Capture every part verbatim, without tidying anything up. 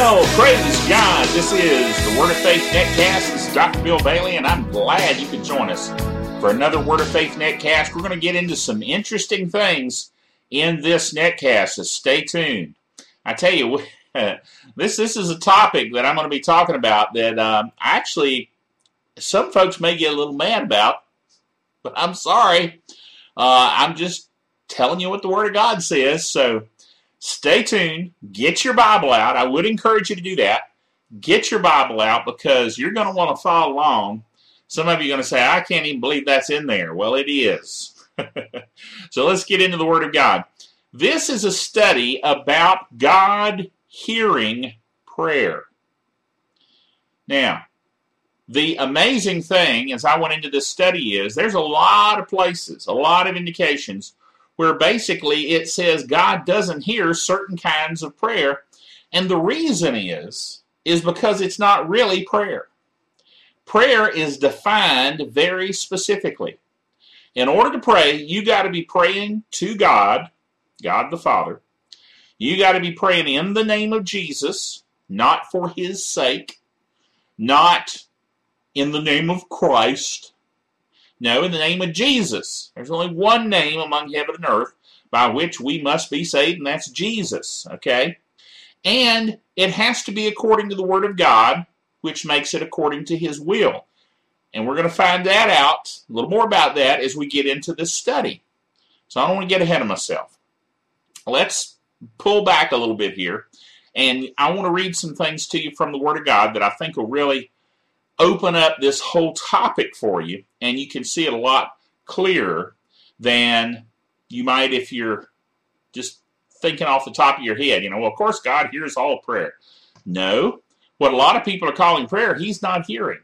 Well, praise God. This is the Word of Faith Netcast. This is Doctor Bill Bailey, and I'm glad you could join us for another Word of Faith Netcast. We're going to get into some interesting things in this netcast, so stay tuned. I tell you, this this is a topic that I'm going to be talking about that um, actually some folks may get a little mad about, but I'm sorry. Uh, I'm just telling you what the Word of God says, so stay tuned. Get your Bible out. I would encourage you to do that. Get your Bible out because you're going to want to follow along. Some of you are going to say, I can't even believe that's in there. Well, it is. So let's get into the Word of God. This is a study about God hearing prayer. Now, the amazing thing as I went into this study is there's a lot of places, a lot of indications where basically it says God doesn't hear certain kinds of prayer. And the reason is, is because it's not really prayer. Prayer is defined very specifically. In order to pray, you got to be praying to God, God the Father. You got to be praying in the name of Jesus, not for His sake, not in the name of Christ. No, in the name of Jesus. There's only one name among heaven and earth by which we must be saved, and that's Jesus, okay? And it has to be according to the Word of God, which makes it according to His will. And we're going to find that out, a little more about that, as we get into this study. So I don't want to get ahead of myself. Let's pull back a little bit here, and I want to read some things to you from the Word of God that I think will really open up this whole topic for you, and you can see it a lot clearer than you might if you're just thinking off the top of your head. You know, well, of course, God hears all prayer. No. What a lot of people are calling prayer, He's not hearing.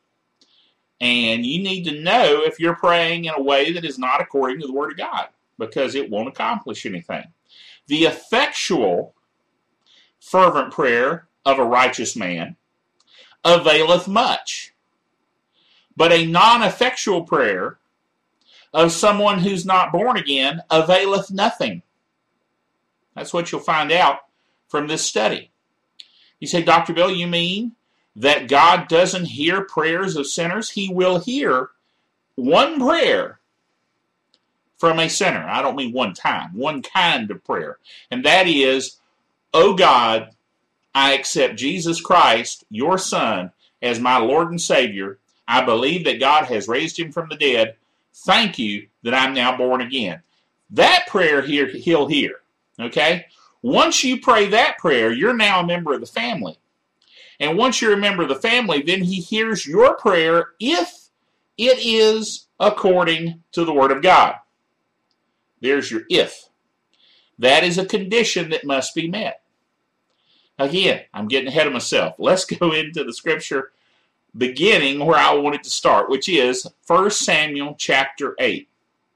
And you need to know if you're praying in a way that is not according to the Word of God, because it won't accomplish anything. The effectual, fervent prayer of a righteous man availeth much. But a non-effectual prayer of someone who's not born again availeth nothing. That's what you'll find out from this study. You say, Doctor Bill, you mean that God doesn't hear prayers of sinners? He will hear one prayer from a sinner. I don't mean one time, one kind of prayer. And that is, O God, I accept Jesus Christ, your Son, as my Lord and Savior. I believe that God has raised Him from the dead. Thank you that I'm now born again. That prayer here, He'll hear. Okay? Once you pray that prayer, you're now a member of the family. And once you're a member of the family, then He hears your prayer if it is according to the Word of God. There's your if. That is a condition that must be met. Again, I'm getting ahead of myself. Let's go into the scripture beginning where I wanted to start, which is First Samuel chapter eight.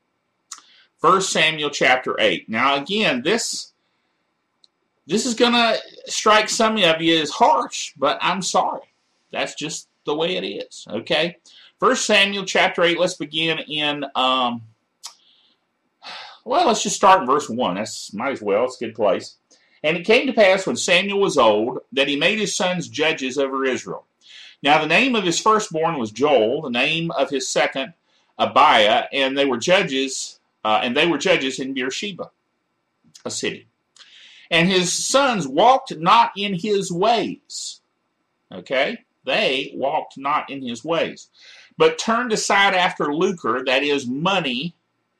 First Samuel chapter eight. Now again, this, this is going to strike some of you as harsh, but I'm sorry. That's just the way it is, okay? First Samuel chapter eight, let's begin in, um, well, let's just start in verse one. That's might as well. It's a good place. And it came to pass when Samuel was old that he made his sons judges over Israel. Now the name of his firstborn was Joel, the name of his second Abiah, and they were judges, uh, and they were judges in Beersheba, a city. And his sons walked not in his ways. Okay, they walked not in his ways, but turned aside after lucre, that is money,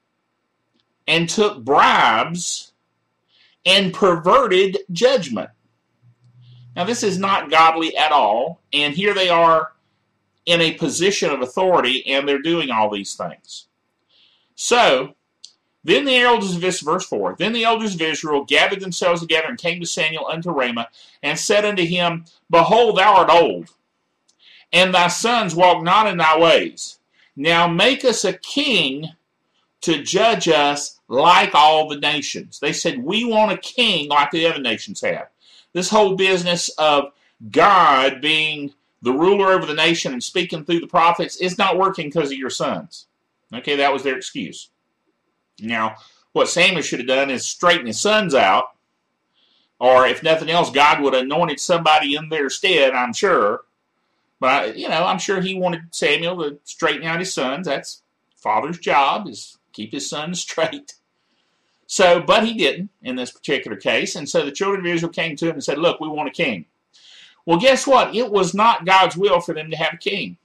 and took bribes, and perverted judgment. Now this is not godly at all, and here they are in a position of authority, and they're doing all these things. So, then the elders of this, verse four, then the elders of Israel gathered themselves together and came to Samuel unto Ramah, and said unto him, Behold, thou art old, and thy sons walk not in thy ways. Now make us a king to judge us like all the nations. They said, we want a king like the other nations have. This whole business of God being the ruler over the nation and speaking through the prophets is not working because of your sons. Okay, that was their excuse. Now, what Samuel should have done is straighten his sons out Or if nothing else, God would have anointed somebody in their stead, I'm sure. But, you know, I'm sure he wanted Samuel to straighten out his sons. That's father's job, is keep his sons straight. So, but he didn't in this particular case. And so the children of Israel came to him and said, look, we want a king. Well, guess what? It was not God's will for them to have a king.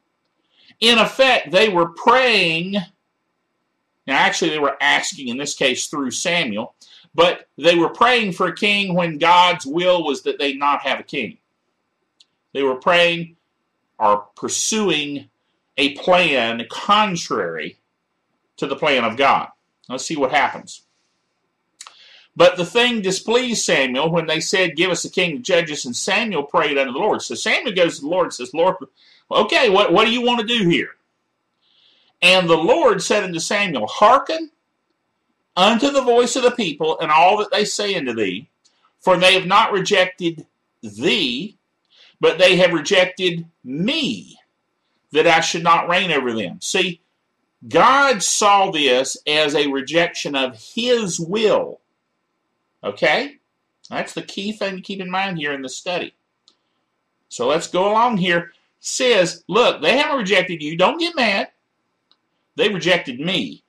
In effect, they were praying. Now, actually, they were asking, in this case, through Samuel. But they were praying for a king when God's will was that they not have a king. They were praying or pursuing a plan contrary to the plan of God. Let's see what happens. But the thing displeased Samuel when they said, give us a king to judge us, and Samuel prayed unto the Lord. So Samuel goes to the Lord and says, Lord, okay, what, what do you want to do here? And the Lord said unto Samuel, hearken unto the voice of the people and all that they say unto thee, for they have not rejected thee, but they have rejected me, that I should not reign over them. See, God saw this as a rejection of his will. Okay? That's the key thing to keep in mind here in this study. So let's go along here. It says, look, they haven't rejected you. Don't get mad. They rejected me.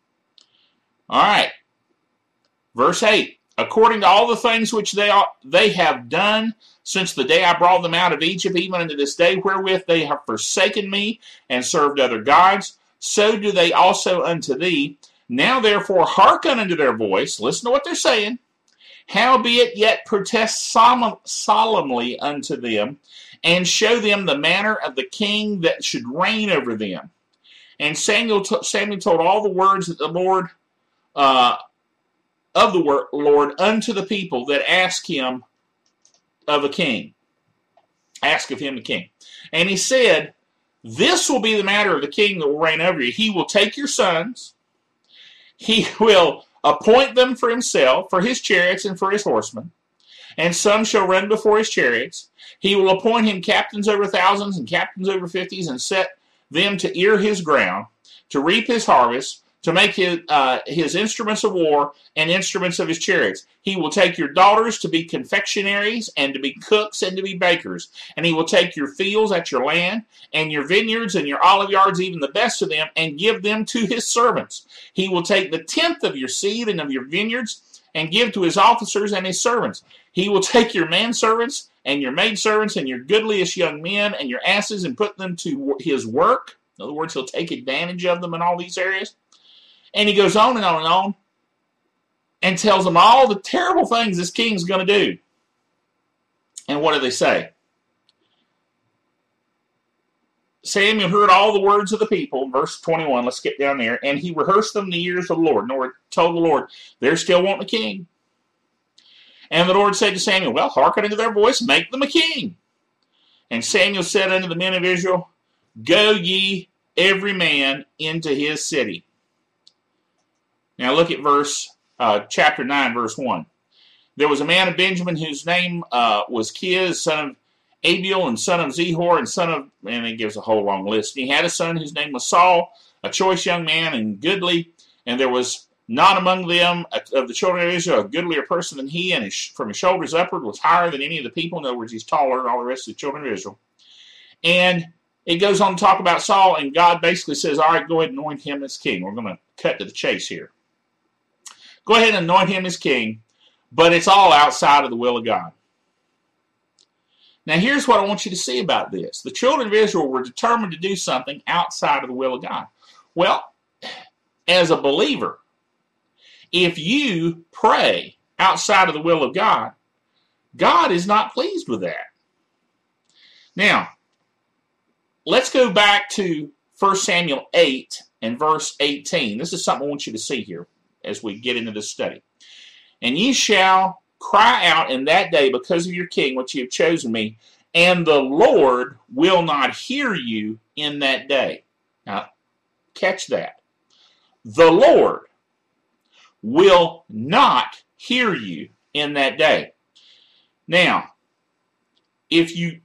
All right. Verse eight. According to all the things which they are, they have done since the day I brought them out of Egypt, even unto this day, wherewith they have forsaken me and served other gods, so do they also unto thee. Now therefore hearken unto their voice. Listen to what they're saying. Howbeit yet protest solemnly unto them, and show them the manner of the king that should reign over them. And Samuel, t- Samuel told all the words that the Lord, uh, of the word, Lord unto the people that ask him of a king. Ask of him a king. And he said, this will be the matter of the king that will reign over you. He will take your sons. He will appoint them for himself, for his chariots and for his horsemen. And some shall run before his chariots. He will appoint him captains over thousands and captains over fifties, and set them to ear his ground, to reap his harvest, to make his, uh, his instruments of war and instruments of his chariots. He will take your daughters to be confectionaries and to be cooks and to be bakers. And he will take your fields at your land and your vineyards and your olive yards, even the best of them, and give them to his servants. He will take the tenth of your seed and of your vineyards and give to his officers and his servants. He will take your manservants and your maidservants and your goodliest young men and your asses and put them to his work. In other words, he'll take advantage of them in all these areas. And he goes on and on and on and tells them all the terrible things this king's going to do. And what do they say? Samuel heard all the words of the people, verse twenty-one, let's skip down there, and he rehearsed them in the ears of the Lord. Lord told the Lord, they're still wanting a king. And the Lord said to Samuel, well, hearken unto their voice, make them a king. And Samuel said unto the men of Israel, go ye every man into his city. Now look at verse, uh, chapter nine, verse one. There was a man of Benjamin whose name uh, was Kiz, son of Abiel, and son of Zehor, and son of, and it gives a whole long list. And he had a son whose name was Saul, a choice young man and goodly, and there was not among them of the children of Israel a goodlier person than he, and his, from his shoulders upward was higher than any of the people. In other words, he's taller than all the rest of the children of Israel. And it goes on to talk about Saul, and God basically says, all right, go ahead and anoint him as king. We're going to cut to the chase here. Go ahead and anoint him as king, but it's all outside of the will of God. Now here's what I want you to see about this. The children of Israel were determined to do something outside of the will of God. Well, as a believer, if you pray outside of the will of God, God is not pleased with that. Now, let's go back to First Samuel eight and verse eighteen. This is something I want you to see here as we get into this study. And ye shall cry out in that day because of your king, which ye have chosen me, and the Lord will not hear you in that day. Now, catch that. The Lord will not hear you in that day. Now, if you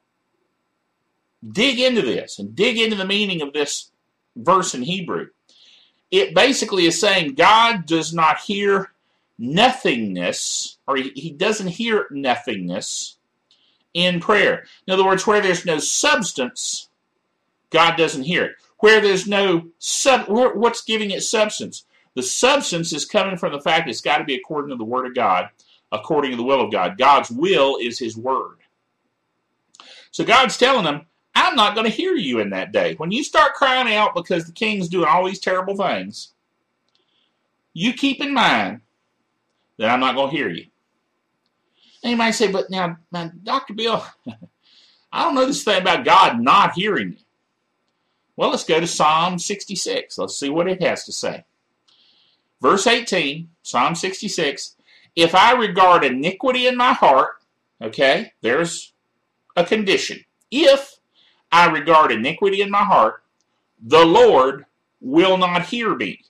dig into this and dig into the meaning of this verse in Hebrew, it basically is saying God does not hear nothingness, or he, he doesn't hear nothingness in prayer. In other words, where there's no substance, God doesn't hear it. Where there's no sub, what's giving it substance? The substance is coming from the fact it's got to be according to the Word of God, according to the will of God. God's will is His Word. So God's telling them, I'm not going to hear you in that day. When you start crying out because the king's doing all these terrible things, you keep in mind that I'm not going to hear you. And you might say, but now, now Doctor Bill, I don't know this thing about God not hearing you. Well, let's go to Psalm sixty-six. Let's see what it has to say. Verse eighteen, Psalm sixty-six, if I regard iniquity in my heart, okay, there's a condition. If I regard iniquity in my heart, the Lord will not hear me.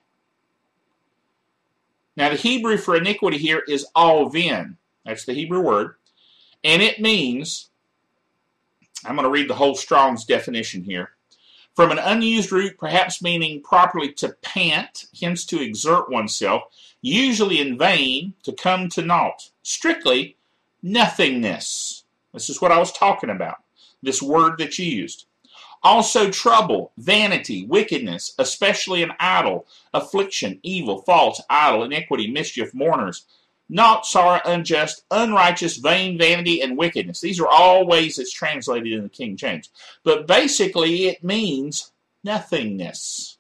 Now, the Hebrew for iniquity here is alvin. That's the Hebrew word. And it means, I'm going to read the whole Strong's definition here. From an unused root, perhaps meaning properly to pant, hence to exert oneself, usually in vain, to come to naught. Strictly, nothingness. This is what I was talking about, this word that's used. Also trouble, vanity, wickedness, especially an idle, affliction, evil, false, idle, iniquity, mischief, mourners, naught, sorrow, unjust, unrighteous, vain, vanity, and wickedness. These are all ways it's translated in the King James. But basically it means nothingness,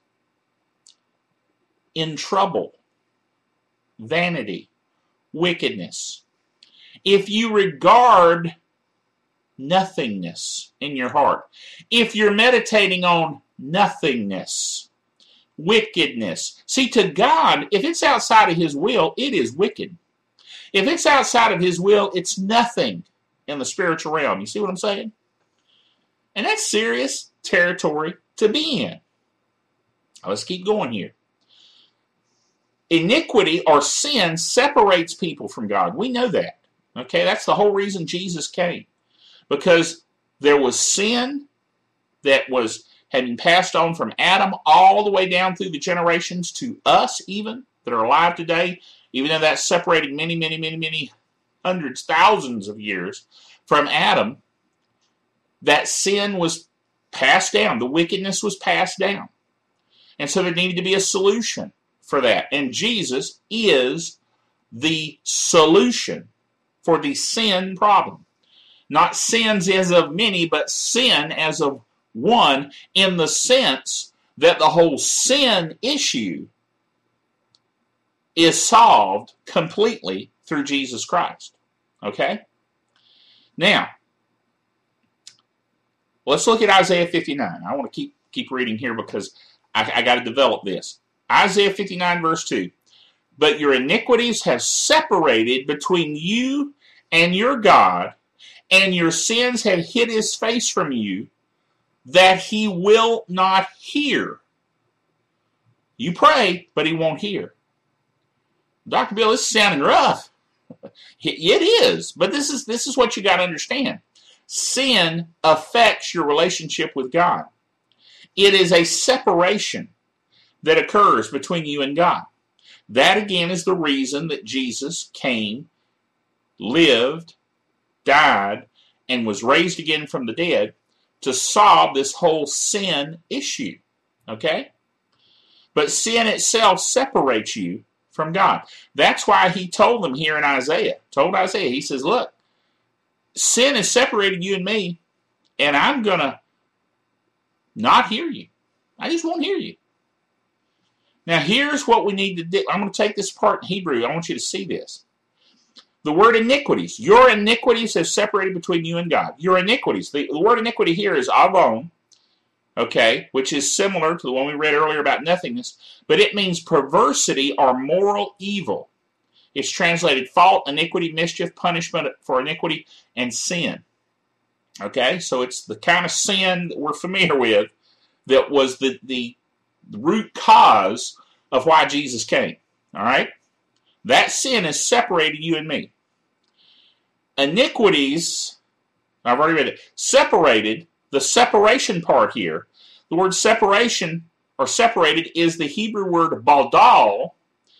in trouble, vanity, wickedness. If you regard nothingness in your heart, if you're meditating on nothingness, wickedness. See, to God, if it's outside of His will, it is wicked. If it's outside of His will, it's nothing in the spiritual realm. You see what I'm saying? And that's serious territory to be in. Now, let's keep going here. Iniquity or sin separates people from God. We know that. Okay, that's the whole reason Jesus came. Because there was sin that was had been passed on from Adam all the way down through the generations to us even that are alive today, even though that's separated many, many, many, many hundreds, thousands of years from Adam, that sin was passed down. The wickedness was passed down. And so there needed to be a solution for that. And Jesus is the solution for the sin problem. Not sins as of many, but sin as of one, in the sense that the whole sin issue is solved completely through Jesus Christ. Okay? Now, let's look at Isaiah fifty-nine. I want to keep keep reading here because I, I got to develop this. Isaiah fifty-nine, verse two. But your iniquities have separated between you and your God, and your sins have hid His face from you, that He will not hear. You pray, but He won't hear. Doctor Bill, this is sounding rough. It is, but this is this is what you got to understand. Sin affects your relationship with God. It is a separation that occurs between you and God. That again is the reason that Jesus came, lived, died, and was raised again from the dead to solve this whole sin issue. Okay? But sin itself separates you from God. That's why He told them here in Isaiah, told Isaiah, He says, look, sin has separated you and me, and I'm going to not hear you. I just won't hear you. Now here's what we need to do. I'm going to take this part in Hebrew. I want you to see this. The word iniquities. Your iniquities have separated between you and God. Your iniquities. The, the word iniquity here is avon, okay, which is similar to the one we read earlier about nothingness, but it means perversity or moral evil. It's translated fault, iniquity, mischief, punishment for iniquity, and sin. Okay, so it's the kind of sin that we're familiar with that was the, the, the root cause of why Jesus came. All right? That sin has separated you and me. Iniquities, I've already read it, separated, the separation part here, the word separation or separated is the Hebrew word baldal,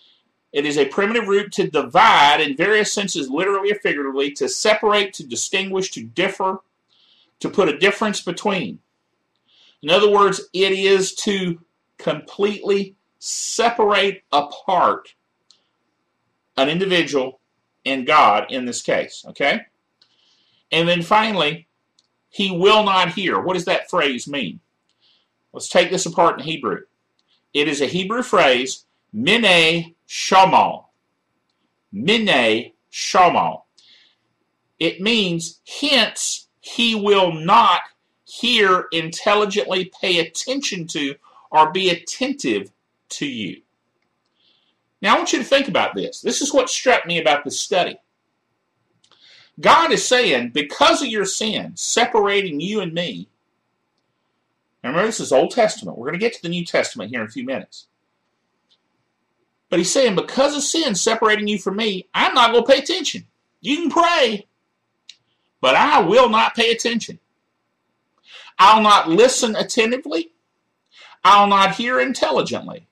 It is a primitive root to divide in various senses, literally or figuratively, to separate, to distinguish, to differ, to put a difference between. In other words, it is to completely separate apart an individual and God in this case, okay? And then finally, he will not hear. What does that phrase mean? Let's take this apart in Hebrew. It is a Hebrew phrase, minei shamal. Minei shamal. It means, hence, he will not hear, intelligently pay attention to, or be attentive to you. Now, I want you to think about this. This is what struck me about this study. God is saying, because of your sin, separating you and me. Now remember, this is Old Testament. We're going to get to the New Testament here in a few minutes. But he's saying, because of sin separating you from me, I'm not going to pay attention. You can pray, but I will not pay attention. I'll not listen attentively. I'll not hear intelligently.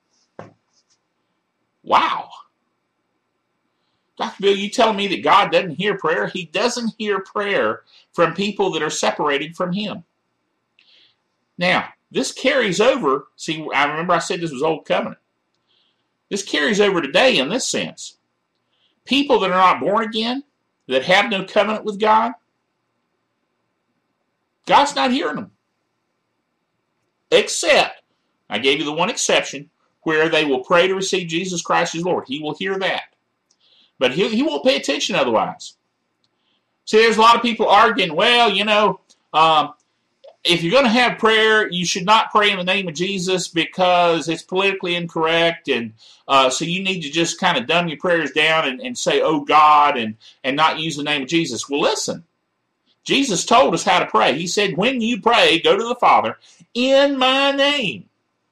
Wow. Doctor Bill, you telling me that God doesn't hear prayer? He doesn't hear prayer from people that are separated from him. Now, this carries over. See, I remember I said this was Old Covenant. This carries over today in this sense. People that are not born again, that have no covenant with God, God's not hearing them. Except, I gave you the one exception, where they will pray to receive Jesus Christ as Lord. He will hear that. But he, he won't pay attention otherwise. See, there's a lot of people arguing, well, you know, um, if you're going to have prayer, you should not pray in the name of Jesus because it's politically incorrect, and uh, so you need to just kind of dumb your prayers down and, and say, oh God, and, and not use the name of Jesus. Well, listen, Jesus told us how to pray. He said, when you pray, go to the Father in my name.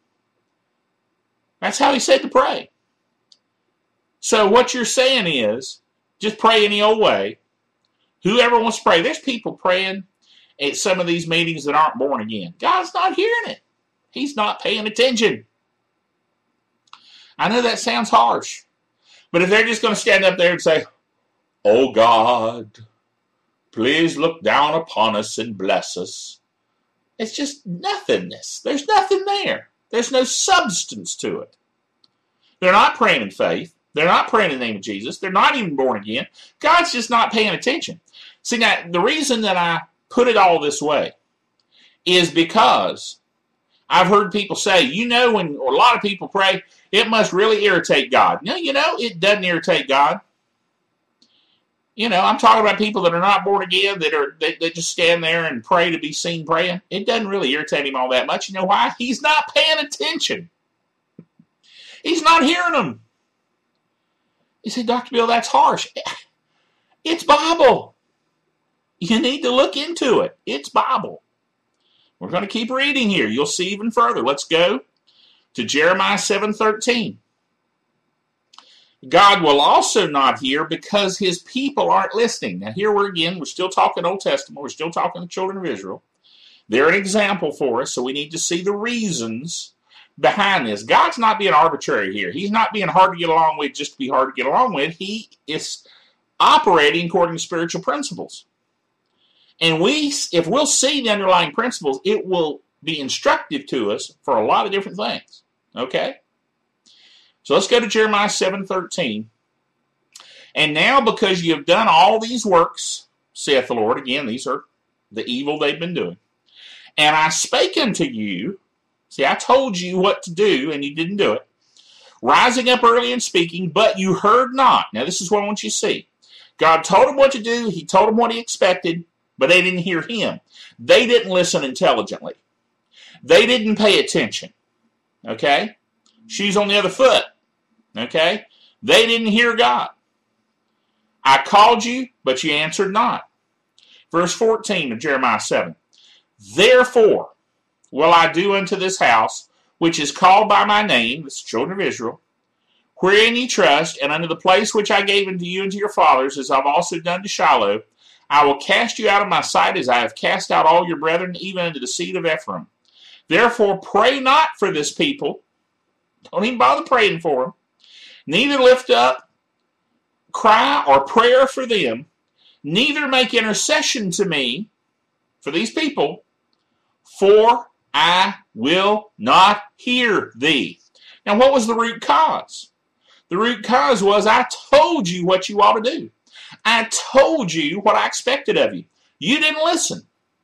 That's how he said to pray. So what you're saying is, just pray any old way. Whoever wants to pray. There's people praying at some of these meetings that aren't born again. God's not hearing it. He's not paying attention. I know that sounds harsh. But if they're just going to stand up there and say, oh God, please look down upon us and bless us. It's just nothingness. There's nothing there. There's no substance to it. They're not praying in faith. They're not praying in the name of Jesus. They're not even born again. God's just not paying attention. See, now, the reason that I put it all this way is because I've heard people say, you know, when a lot of people pray, it must really irritate God. No, you know, it doesn't irritate God. You know, I'm talking about people that are not born again, that are that, that just stand there and pray to be seen praying. It doesn't really irritate him all that much. You know why? He's not paying attention. He's not hearing them. You say, Doctor Bill, that's harsh. It's Bible. You need to look into it. It's Bible. We're going to keep reading here. You'll see even further. Let's go to Jeremiah seven thirteen. God will also not hear because his people aren't listening. Now here we're again, we're still talking Old Testament. We're still talking the children of Israel. They're an example for us, so we need to see the reasons behind this. God's not being arbitrary here. He's not being hard to get along with just to be hard to get along with. He is operating according to spiritual principles. And we, if we'll see the underlying principles, it will be instructive to us for a lot of different things. Okay? So let's go to Jeremiah seven thirteen. And now because you have done all these works, saith the Lord, again, these are the evil they've been doing, and I spake unto you, see, I told you what to do, and you didn't do it, rising up early and speaking, but you heard not. Now this is what I want you to see. God told them what to do, he told them what he expected, but they didn't hear him. They didn't listen intelligently. They didn't pay attention. Okay? Shoes on the other foot. Okay? They didn't hear God. I called you, but you answered not. Verse fourteen of Jeremiah seven. Therefore will I do unto this house, which is called by my name, the children of Israel, wherein ye trust, and unto the place which I gave unto you and to your fathers, as I've also done to Shiloh, I will cast you out of my sight, as I have cast out all your brethren, even unto the seed of Ephraim. Therefore pray not for this people. Don't even bother praying for them. neither lift up cry or prayer for them, neither make intercession to me for these people, for I will not hear thee. Now, what was the root cause? The root cause was, I told you what you ought to do. I told you what I expected of you. You didn't listen.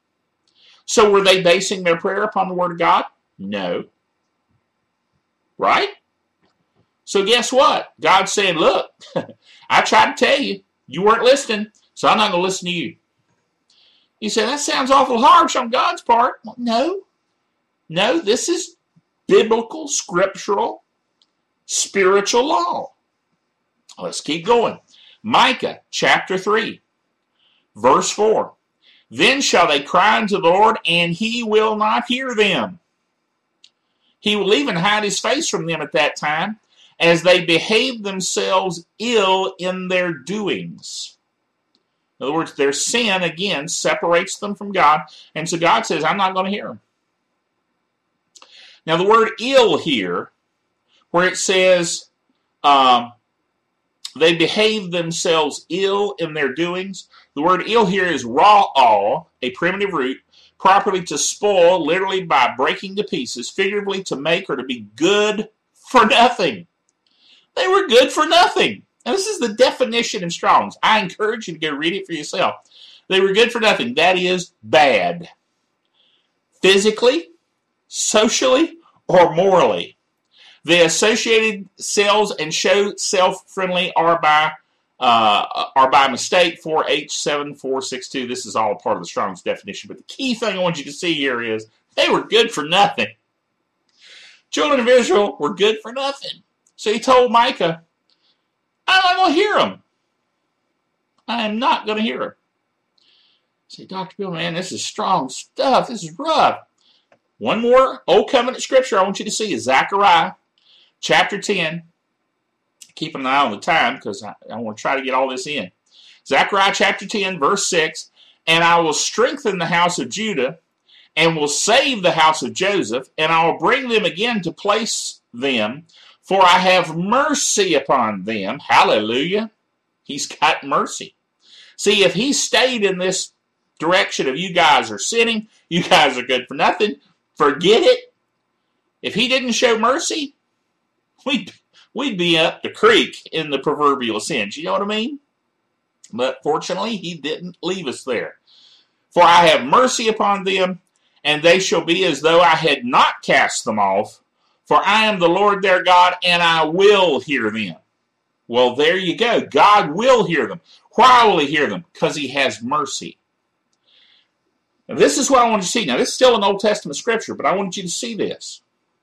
So were they basing their prayer upon the Word of God? No. Right? So guess what? God said, look, I tried to tell you. You weren't listening, so I'm not going to listen to you. You say, that sounds awful harsh on God's part. Well, no. No, this is biblical, scriptural, spiritual law. Let's keep going. Micah chapter three, verse four. Then shall they cry unto the Lord, and he will not hear them. He will even hide his face from them at that time, as they behave themselves ill in their doings. In other words, their sin, again, separates them from God, and so God says, I'm not going to hear them. Now, the word ill here, where it says um, they behave themselves ill in their doings, the word ill here is ra'al, a primitive root, properly to spoil, literally by breaking to pieces, figuratively to make or to be good for nothing. They were good for nothing. Now, this is the definition in Strong's. I encourage you to go read it for yourself. They were good for nothing. That is bad. Physically, socially, or morally. The associated cells and show self-friendly are by uh, are by mistake four H seven four six two. This is all part of the Strong's definition. But the key thing I want you to see here is they were good for nothing. Children of Israel were good for nothing. So he told Micah, I'm not going to hear them. I am not going to hear them. Say, Doctor Bill, man, this is strong stuff. This is rough. One more Old Covenant scripture I want you to see is Zechariah chapter ten. Keep an eye on the time because I, I want to try to get all this in. Zechariah chapter ten, verse six. And I will strengthen the house of Judah and will save the house of Joseph, and I will bring them again to place them, for I have mercy upon them. Hallelujah. He's got mercy. See, if he stayed in this direction of you guys are sinning, you guys are good for nothing, forget it. If he didn't show mercy, we'd, we'd be up the creek in the proverbial sense. You know what I mean? But fortunately, he didn't leave us there. For I have mercy upon them, and they shall be as though I had not cast them off. For I am the Lord their God, and I will hear them. Well, there you go. God will hear them. Why will he hear them? Because he has mercy. Now, this is what I want you to see. Now, this is still an Old Testament scripture, but I want you to see this.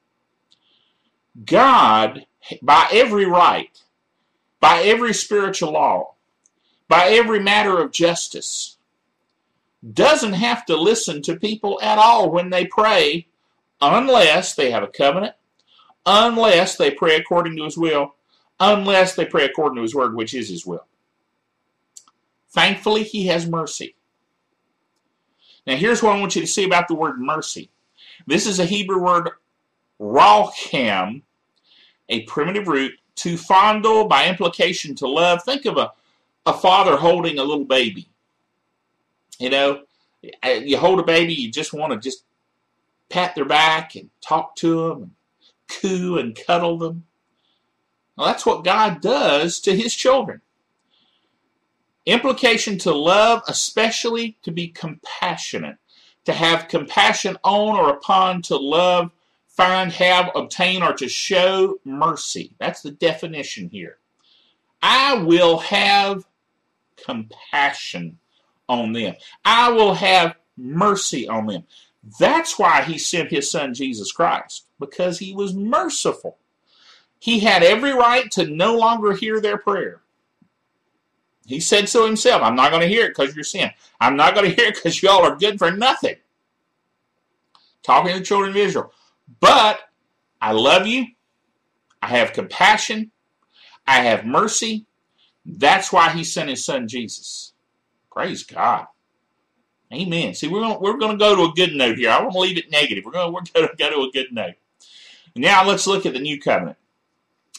God, by every right, by every spiritual law, by every matter of justice, doesn't have to listen to people at all when they pray, unless they have a covenant, unless they pray according to his will, unless they pray according to his word, which is his will. Thankfully, he has mercy. Now, here's what I want you to see about the word mercy. This is a Hebrew word, racham, a primitive root, to fondle, by implication to love. Think of a, a father holding a little baby. You know, you hold a baby, you just want to just pat their back and talk to them, and coo and cuddle them. Well, that's what God does to his children. Implication to love, especially to be compassionate. To have compassion on or upon, to love, find, have, obtain, or to show mercy. That's the definition here. I will have compassion on them. I will have mercy on them. That's why he sent his son Jesus Christ, because he was merciful. He had every right to no longer hear their prayer. He said so himself. I'm not going to hear it because you're sin. I'm not going to hear it because y'all are good for nothing. Talking to the children of Israel. But I love you. I have compassion. I have mercy. That's why he sent his son Jesus. Praise God. Amen. See, we're going we're going to go to a good note here. I want to leave it negative. We're going to, we're going to go to a good note. Now let's look at the new covenant.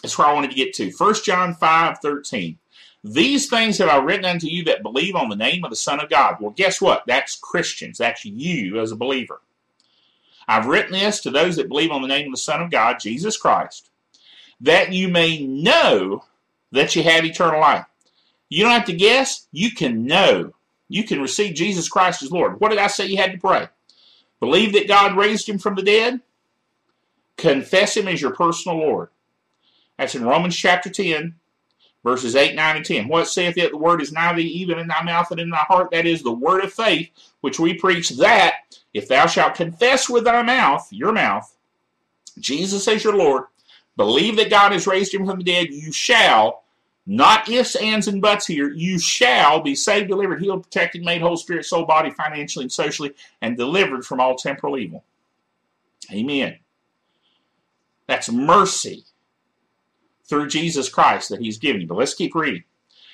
That's where I wanted to get to. First John five thirteen. These things have I written unto you that believe on the name of the Son of God. Well, guess what? That's Christians. That's you as a believer. I've written this to those that believe on the name of the Son of God, Jesus Christ, that you may know that you have eternal life. You don't have to guess. You can know. You can receive Jesus Christ as Lord. What did I say you had to pray? Believe that God raised him from the dead. Confess him as your personal Lord. That's in Romans chapter ten, verses eight, nine, and ten. What saith it? The word is nigh thee, even in thy mouth and in thy heart. That is the word of faith, which we preach, that if thou shalt confess with thy mouth, your mouth, Jesus as your Lord, believe that God has raised him from the dead, you shall, not ifs, ands, and buts here, you shall be saved, delivered, healed, protected, made whole, spirit, soul, body, financially, and socially, and delivered from all temporal evil. Amen. That's mercy through Jesus Christ that he's given you. But let's keep reading.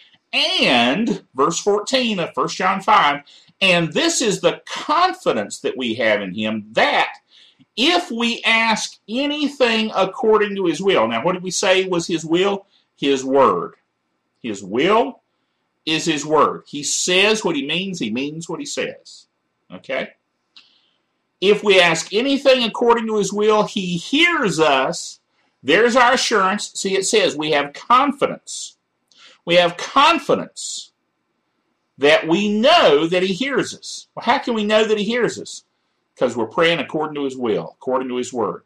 And, verse fourteen of First John five, and this is the confidence that we have in him, that if we ask anything according to his will. Now, what did we say was his will? His word. His will is his word. He says what he means. He means what he says. Okay? If we ask anything according to his will, he hears us. There's our assurance. See, it says we have confidence. We have confidence that we know that he hears us. Well, how can we know that he hears us? Because we're praying according to his will, according to his word.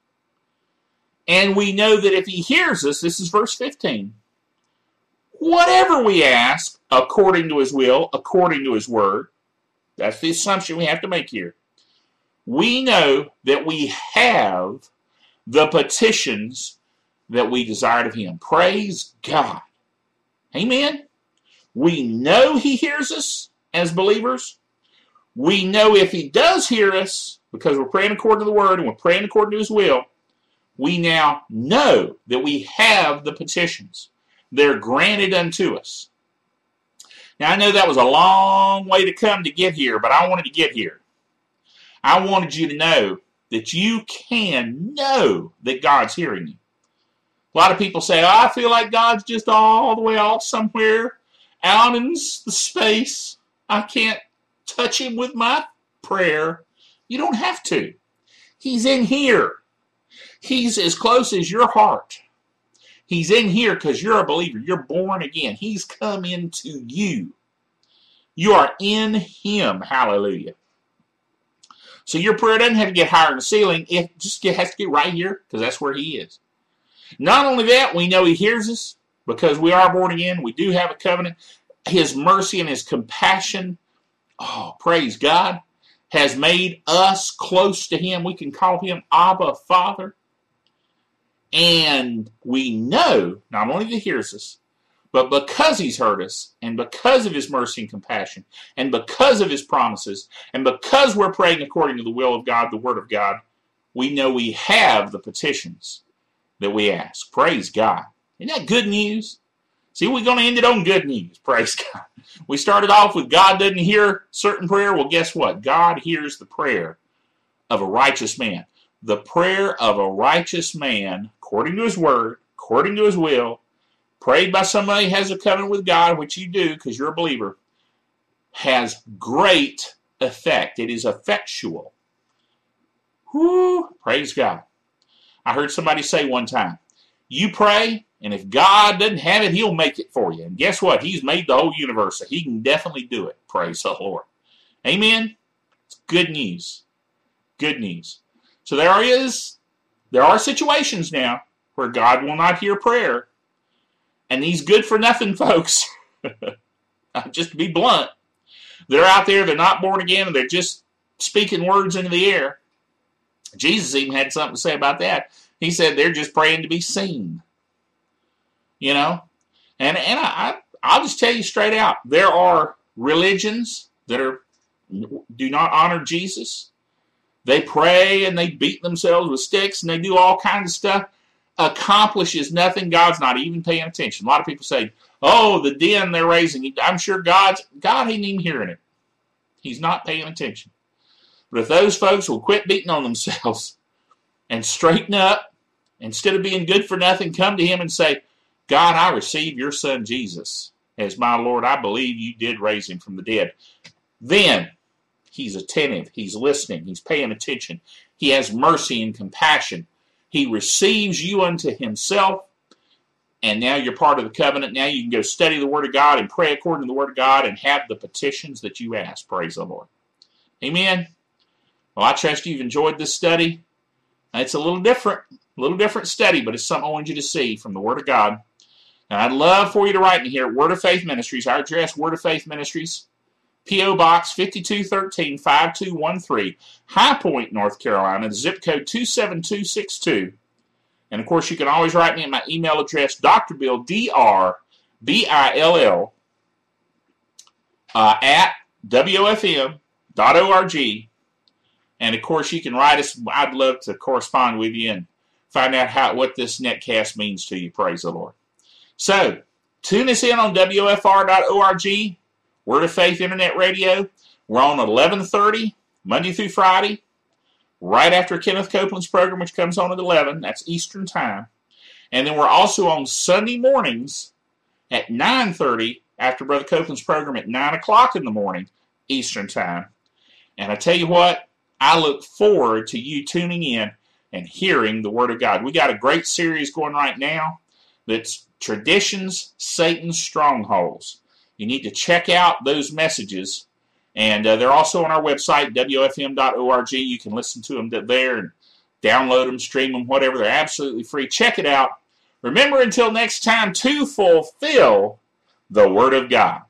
And we know that if he hears us, this is verse fifteen, whatever we ask according to his will, according to his word, that's the assumption we have to make here. We know that we have the petitions that we desired of him. Praise God. Amen. We know he hears us as believers. We know if he does hear us, because we're praying according to the word and we're praying according to his will, we now know that we have the petitions. They're granted unto us. Now, I know that was a long way to come to get here, but I wanted to get here. I wanted you to know that you can know that God's hearing you. A lot of people say, oh, I feel like God's just all the way off somewhere out in the space. I can't touch him with my prayer. You don't have to. He's in here. He's as close as your heart. He's in here because you're a believer. You're born again. He's come into you. You are in him. Hallelujah. So your prayer doesn't have to get higher in the ceiling. It just has to get right here because that's where he is. Not only that, we know he hears us because we are born again. We do have a covenant. His mercy and his compassion, oh, praise God, has made us close to him. We can call him Abba, Father. And we know not only that he hears us, but because he's heard us, and because of his mercy and compassion, and because of his promises, and because we're praying according to the will of God, the word of God, we know we have the petitions that we ask. Praise God. Isn't that good news? See, we're going to end it on good news. Praise God. We started off with God doesn't hear certain prayer. Well, guess what? God hears the prayer of a righteous man. The prayer of a righteous man, according to his word, according to his will, prayed by somebody who has a covenant with God, which you do because you're a believer, has great effect. It is effectual. Whoo, praise God. I heard somebody say one time, you pray, and if God doesn't have it, he'll make it for you. And guess what? He's made the whole universe, so he can definitely do it. Praise the Lord. Amen? It's good news. Good news. So there is, there are situations now where God will not hear prayer. And these good-for-nothing folks, just to be blunt, they're out there, they're not born again, and they're just speaking words into the air. Jesus even had something to say about that. He said they're just praying to be seen. You know? And and I, I, I'll just tell you straight out, there are religions that are do not honor Jesus. They pray and they beat themselves with sticks and they do all kinds of stuff. Accomplishes nothing. God's not even paying attention. A lot of people say, oh, the den they're raising, I'm sure God's, God ain't even hearing it. He's not paying attention. But if those folks will quit beating on themselves and straighten up Instead of being good for nothing, come to him and say, God, I receive your son Jesus as my Lord. I believe you did raise him from the dead. Then he's attentive. He's listening. He's paying attention. He has mercy and compassion. He receives you unto himself. And now you're part of the covenant. Now you can go study the Word of God and pray according to the Word of God and have the petitions that you ask. Praise the Lord. Amen. Well, I trust you've enjoyed this study. It's a little different, a little different study, but it's something I want you to see from the Word of God. And I'd love for you to write me here, Word of Faith Ministries. Our address, Word of Faith Ministries, P O Box fifty-two thirteen, five two one three, High Point, North Carolina, zip code two seven two six two. And, of course, you can always write me at my email address, D R Bill, D R B I L L, uh, at W F M dot org. And, of course, you can write us. I'd love to correspond with you and find out how what this netcast means to you. Praise the Lord. So, tune us in on W F R dot org, Word of Faith Internet Radio. We're on eleven thirty, Monday through Friday, right after Kenneth Copeland's program, which comes on at eleven. That's Eastern Time. And then we're also on Sunday mornings at nine thirty after Brother Copeland's program at nine o'clock in the morning, Eastern Time. And I tell you what, I look forward to you tuning in and hearing the Word of God. We got a great series going right now that's Traditions, Satan's Strongholds. You need to check out those messages. And uh, they're also on our website, W F M dot org. You can listen to them there and download them, stream them, whatever. They're absolutely free. Check it out. Remember, until next time, to fulfill the Word of God.